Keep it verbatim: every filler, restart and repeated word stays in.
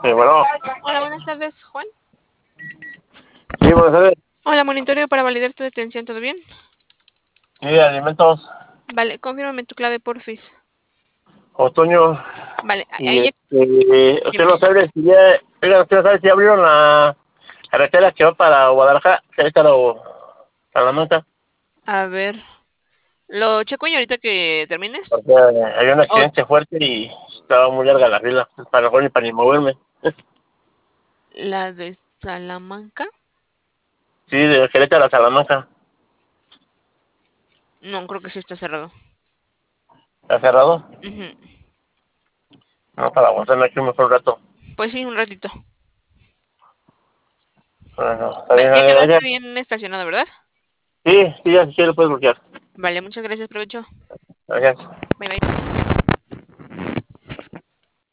Sí, bueno. Hola, buenas tardes, Juan. Sí, buenas tardes. Hola, monitoreo para validar tu detención, ¿todo bien? Sí, alimentos. Vale, confírmame tu clave, porfis. Otoño. Vale, Y ahí, este, usted dime. no sabe si ya, oiga, usted no sabe si abrieron la carretera que va para Guadalajara, cerca o Salamanca. A ver, lo checo y ahorita que termines. Porque había un O accidente fuerte y estaba muy larga la fila, para mejor ni para ni moverme. la de Salamanca. Sí, de Querétaro a Salamanca. No, creo que sí está cerrado. ¿Está cerrado? Ujú. No, para aguantarme aquí un mejor rato. Pues sí, un ratito. Bueno, está Vale, bien, ya oiga, quedaste bien estacionado, ¿verdad? sí, sí, ya, sí, lo puedes bloquear. Vale, muchas gracias, provecho. Gracias. Bye, bye.